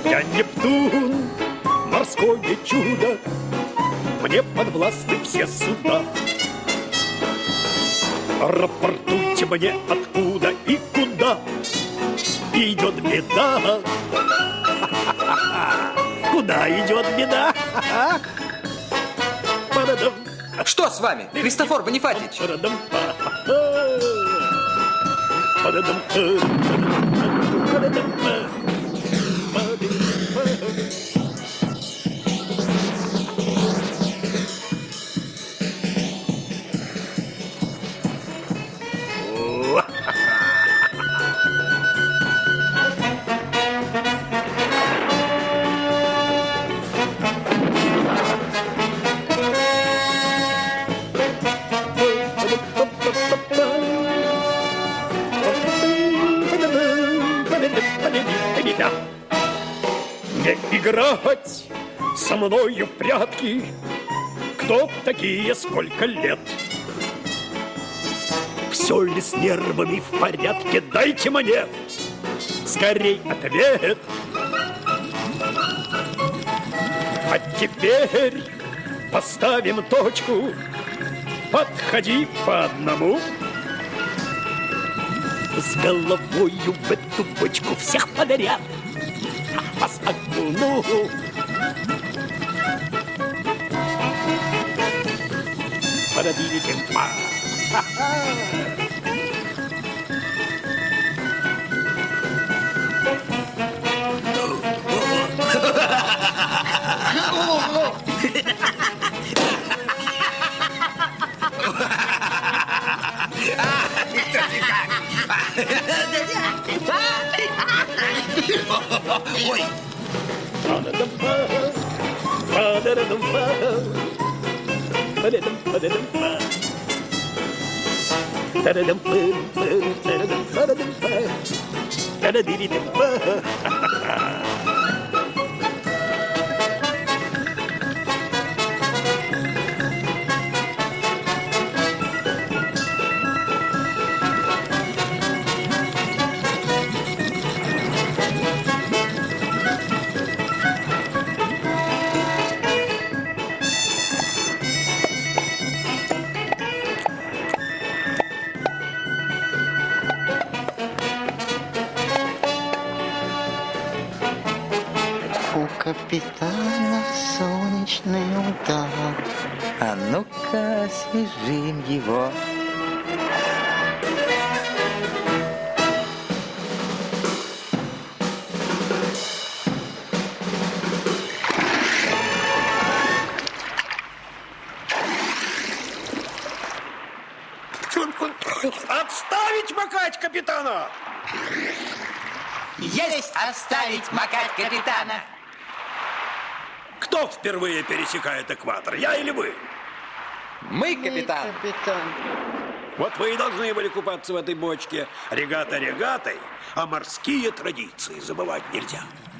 Я Нептун, морское чудо, мне подвластны все суда. Рапортуйте мне, откуда и куда идет беда. Куда идет беда? Что с вами, Христофор Бонифатич? Не играть со мною в прятки. Кто такие, сколько лет? Все ли с нервами в порядке? Дайте мне скорей ответ. А теперь поставим точку. Подходи по одному. С головою в эту бочку всех подряд вас окуну. Парадиликин-па. Ой! У капитана солнечный удар. А ну-ка, освежим его. Отставить макать капитана! Есть оставить макать капитана! Кто впервые пересекает экватор, я или вы? Мы, капитан! Капитан. Вот вы и должны были купаться в этой бочке. Регата регатой, а морские традиции забывать нельзя.